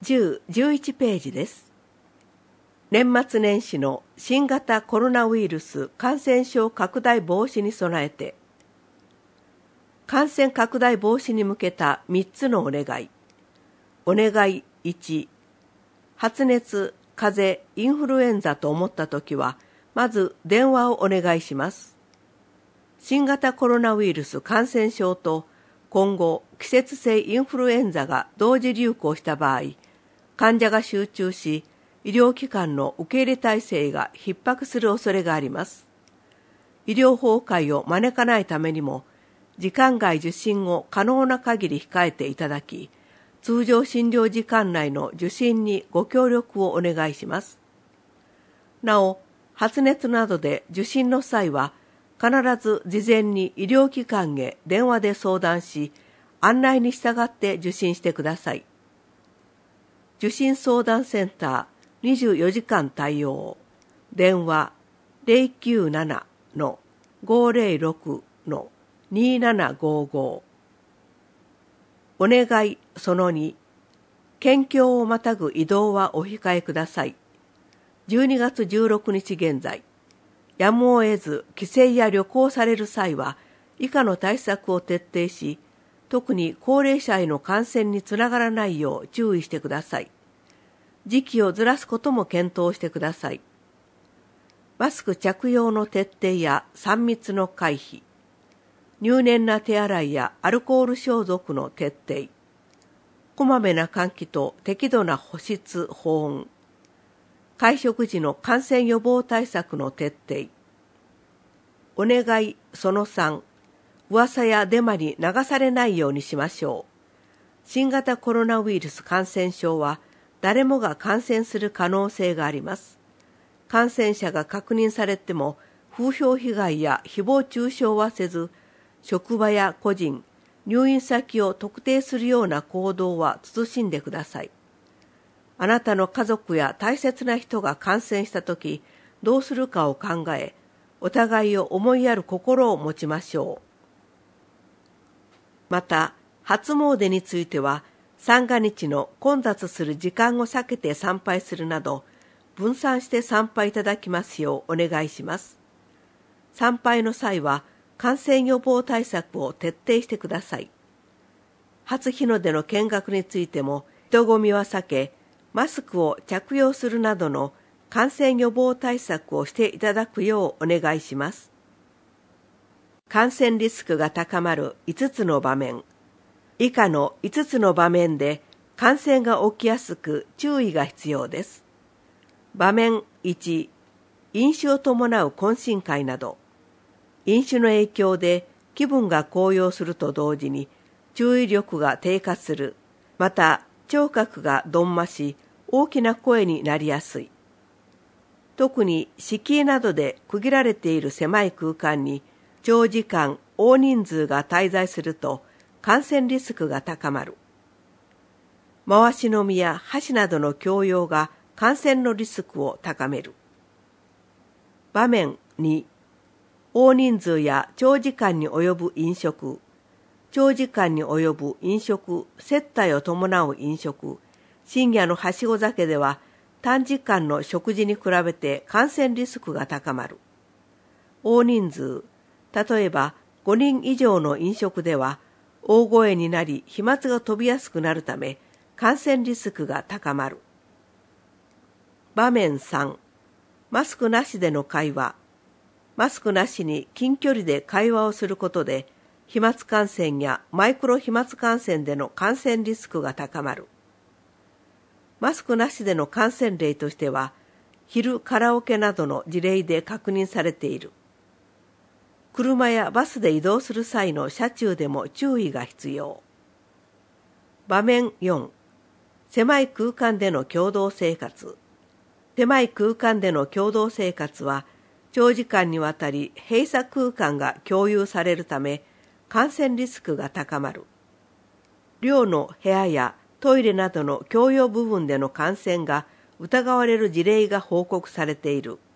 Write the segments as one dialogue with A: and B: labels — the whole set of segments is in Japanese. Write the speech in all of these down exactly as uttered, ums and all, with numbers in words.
A: じゅう、じゅういちページです。年末年始の新型コロナウイルス感染症拡大防止に備えて、感染拡大防止に向けたみっつのお願い。お願いいち、発熱、風邪、インフルエンザと思ったときは、まず電話をお願いします。新型コロナウイルス感染症と今後季節性インフルエンザが同時流行した場合、患者が集中し、医療機関の受け入れ体制が逼迫する恐れがあります。医療崩壊を招かないためにも、時間外受診を可能な限り控えていただき、通常診療時間内の受診にご協力をお願いします。なお、発熱などで受診の際は、必ず事前に医療機関へ電話で相談し、案内に従って受診してください。受診相談センターにじゅうよじかん対応。電話 ゼロきゅうなな ごゼロろく にななごご。お願いそのに。県境をまたぐ移動はお控えください。じゅうにがつじゅうろくにち現在、やむを得ず帰省や旅行される際は、以下の対策を徹底し、特に高齢者への感染につながらないよう注意してください。時期をずらすことも検討してください。マスク着用の徹底やさん密の回避、入念な手洗いやアルコール消毒の徹底、こまめな換気と適度な保湿・保温、会食時の感染予防対策の徹底。お願いそのさん、噂やデマに流されないようにしましょう。新型コロナウイルス感染症は誰もが感染する可能性があります。感染者が確認されても風評被害や誹謗中傷はせず、職場や個人、入院先を特定するような行動は慎んでください。あなたの家族や大切な人が感染したとき、どうするかを考え、お互いを思いやる心を持ちましょう。また、初詣については、三が日の混雑する時間を避けて参拝するなど、分散して参拝いただきますようお願いします。参拝の際は、感染予防対策を徹底してください。初日の出の見学についても、人混みは避け、マスクを着用するなどの感染予防対策をしていただくようお願いします。感染リスクが高まるいつつの場面。以下のいつつの場面で感染が起きやすく注意が必要です。場面いち、飲酒を伴う懇親会など。飲酒の影響で気分が高揚すると同時に注意力が低下する。また聴覚がどんまし、大きな声になりやすい。特に敷居などで区切られている狭い空間に長時間大人数が滞在すると感染リスクが高まる。回し飲みや箸などの共用が感染のリスクを高める。場面に、大人数や長時間に及ぶ飲食、長時間に及ぶ飲食、接待を伴う飲食、深夜のはしご酒では短時間の食事に比べて感染リスクが高まる。大人数、例えばごにん以上の飲食では大声になり飛沫が飛びやすくなるため感染リスクが高まる。場面さん、マスクなしでの会話。マスクなしに近距離で会話をすることで飛沫感染やマイクロ飛沫感染での感染リスクが高まる。マスクなしでの感染例としては、昼カラオケなどの事例で確認されている。車やバスで移動する際の車中でも注意が必要。場面よん、狭い空間での共同生活。狭い空間での共同生活は、長時間にわたり閉鎖空間が共有されるため、感染リスクが高まる。寮の部屋やトイレなどの共用部分での感染が疑われる事例が報告されている。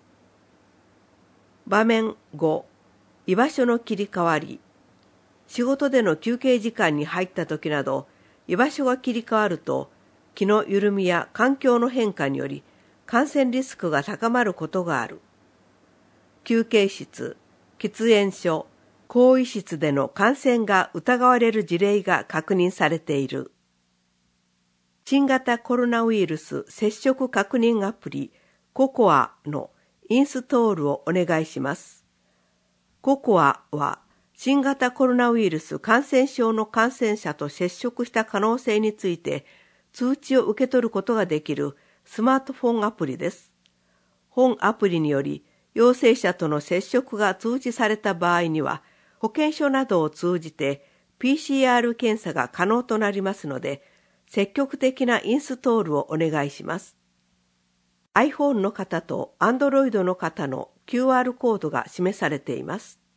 A: 場面ご、居場所の切り替わり。仕事での休憩時間に入った時など、居場所が切り替わると、 気の緩みや環境の変化により感染リスクが高まることがある。休憩室、喫煙所、更衣室での感染が疑われる事例が確認されている。新型コロナウイルス接触確認アプリココアのインストールをお願いします。ココアは新型コロナウイルス感染症の感染者と接触した可能性について通知を受け取ることができるスマートフォンアプリです。本アプリにより陽性者との接触が通知された場合には保健所などを通じて ピーシーアール 検査が可能となりますので、積極的なインストールをお願いします。iPhone の方と Android の方の キューアール コードが示されています。